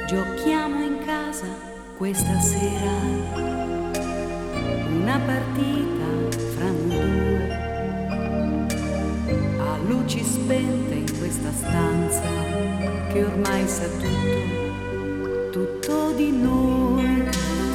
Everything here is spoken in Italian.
Giochiamo in casa questa sera una partita fra noi due, a luci spente in questa stanza che ormai sa tutto, tutto di noi.